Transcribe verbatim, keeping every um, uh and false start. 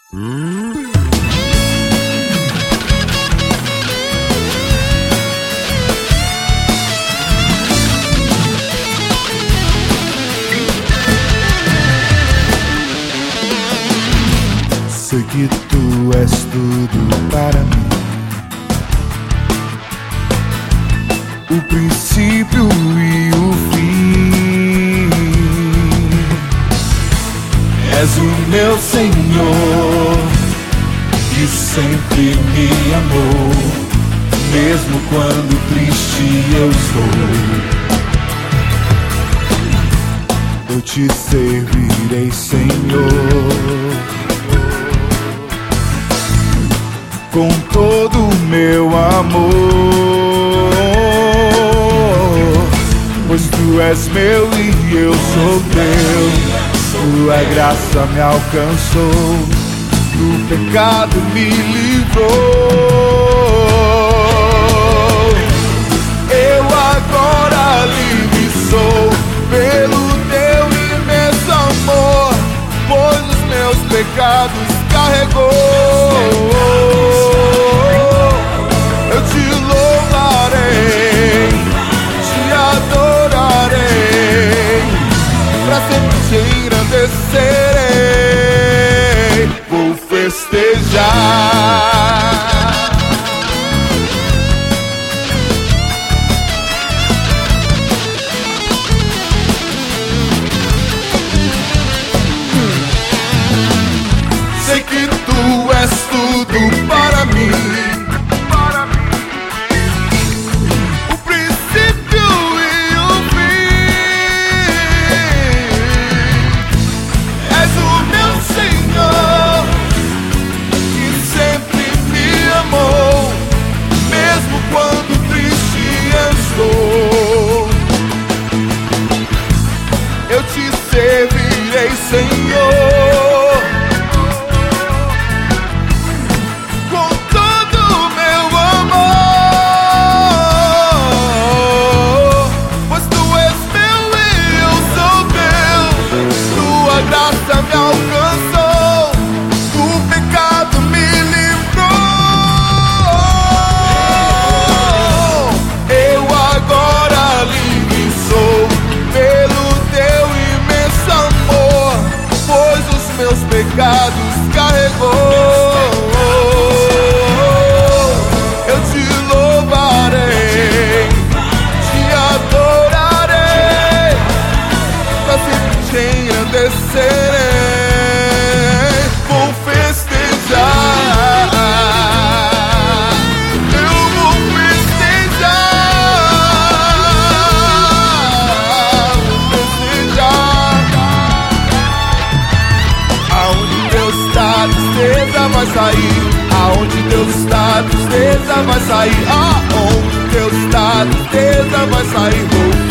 Sei que tu és tudo para mim, o princípio e o fim. És o meu Senhor, que sempre me amou, mesmo quando triste eu estou. Eu te servirei, Senhor, com todo o meu amor, pois tu és meu e eu sou teu. Tua graça me alcançou, do pecado me livrou. Eu agora livre sou, pelo teu imenso amor, pois os meus pecados carregou. Eu te louvarei, te adorarei, pra sempre te engrandecerei. Vou festejar. Sei que tu és tudo para mim, o princípio e o fim. És o meu Senhor, que sempre me amou, mesmo quando triste eu estou. Eu te servirei, Senhor, me alcançou, o pecado me livrou. Eu agora livre sou, pelo teu imenso amor, pois os meus pecados carregou. Eu te louvarei, te adorarei, pra sempre te engrandecerei. Vai sair, aonde Deus está, tristeza vai sair. Aonde Deus está, tristeza vai sair.